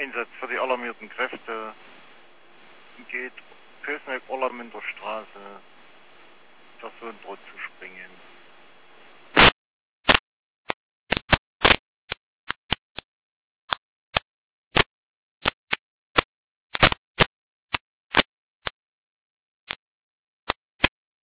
Einsatz für die alarmierten Kräfte geht Kösneck-Orlamünter Straße, Personenbrot zu springen.